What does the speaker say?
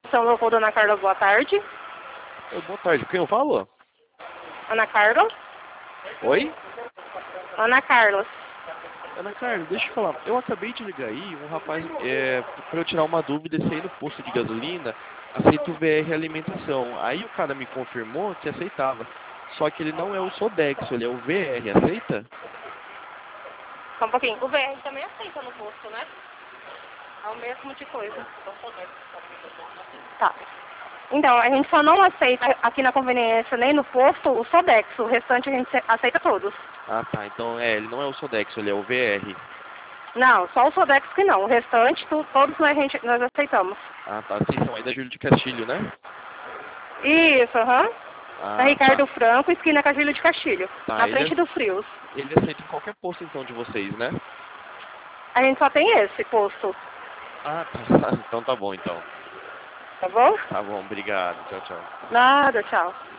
São Leopoldo, Ana Carla, boa tarde. Boa tarde, quem eu falo? Ana Carla? Oi? Ana Carla. Ana Carla, deixa eu falar. Eu acabei de ligar aí, um rapaz, pra eu tirar uma dúvida se aí no posto de gasolina aceita o VR Alimentação. Aí o cara me confirmou que aceitava. Só que ele não é o Sodexo, ele é o VR, aceita? Só um pouquinho. O VR também aceita no posto, né? É o mesmo de coisa. Tá. Então, a gente só não aceita aqui na conveniência nem no posto o Sodexo. O restante a gente aceita todos. Ah, tá. Então, ele não é o Sodexo, ele é o VR. Não, só o Sodexo que não. O restante, todos nós aceitamos. Ah, tá. Vocês são aí da Júlio de Castilho, né? Isso, aham. Na Ah, Ricardo tá. Franco, esquina Castilho de Castilho. Tá, Na frente do Frios. ele aceita em qualquer posto, então, de vocês, né? A gente só tem esse posto. Ah, tá. Então tá bom, então. Tá bom? Tá bom, obrigado. Tchau, tchau. Nada, tchau.